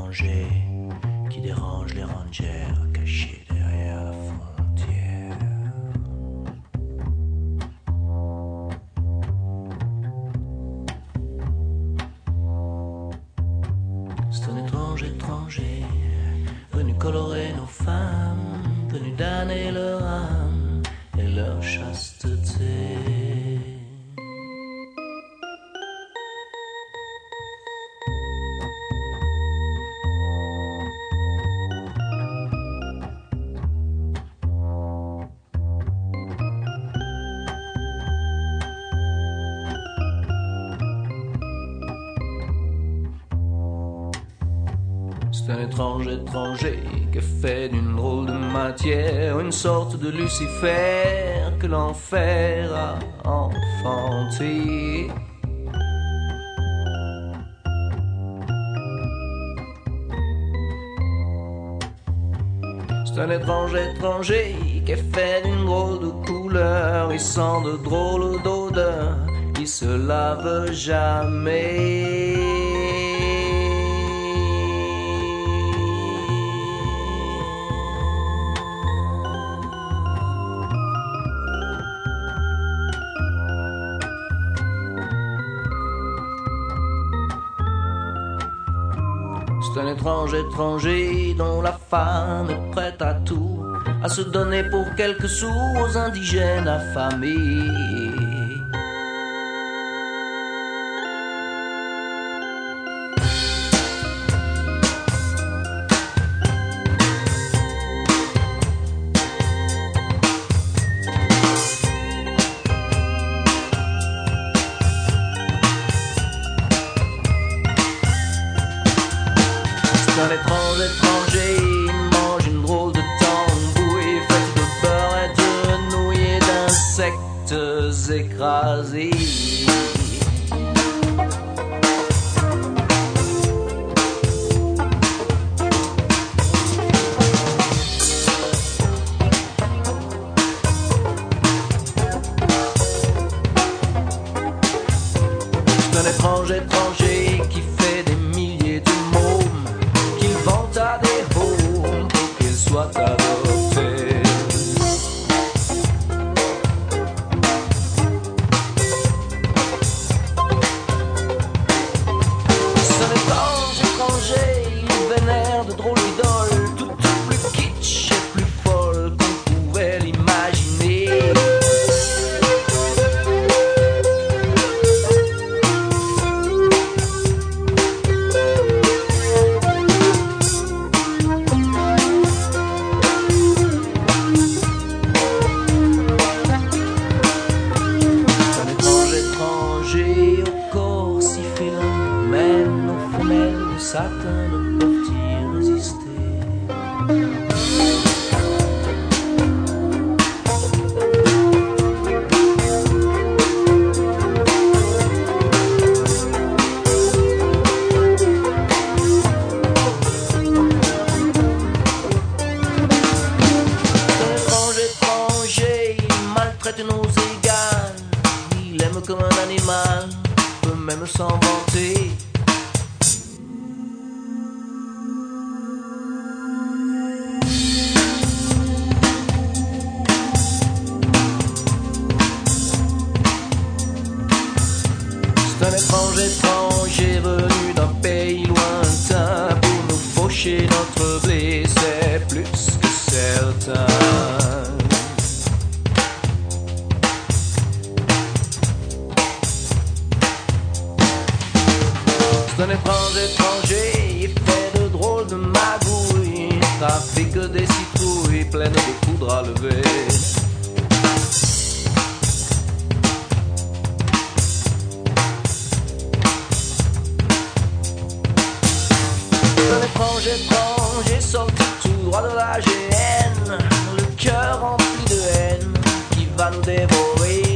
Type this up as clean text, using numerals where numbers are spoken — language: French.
étranger qui dérange les rangers cachés derrière la frontière. C'est un étranger venu colorer nos femmes, venu damner leur âme et leur chasteté. C'est un étranger qui fait d'une drôle de matière une sorte de Lucifer que l'enfer a enfanté. C'est un étranger qui est fait d'une drôle de couleur, il sent de drôles d'odeurs, il se lave jamais. C'est un étranger dont la femme est prête à tout, à se donner pour quelques sous aux indigènes affamés. C'est un étranger, il mange une drôle de tambouille faite de beurre et de nouilles et d'insectes écrasés. C'est un étranger qui fait des milliers de mômes, qu'il vante à des homes pour qu'ils soient adoptés. C'est un étranger, il vénère de drôles d'idoles, tout plus kitsch et plus folle qu'on pouvait l'imaginer. Au corps si félin, même nos femelles de satin ne peuvent y résister. C'est un étranger, il maltraite nos égales, il aime comme un animal, peut même s'en vanter. C'est un étranger venu d'un pays lointain pour nous faucher notre blé, c'est plus que certain. C'est un étranger, il fait de drôles de magouilles, trafique des citrouilles pleines de poudre à lever. C'est un étranger sorti tout droit de la GN, le cœur rempli de haine qui va nous dévorer.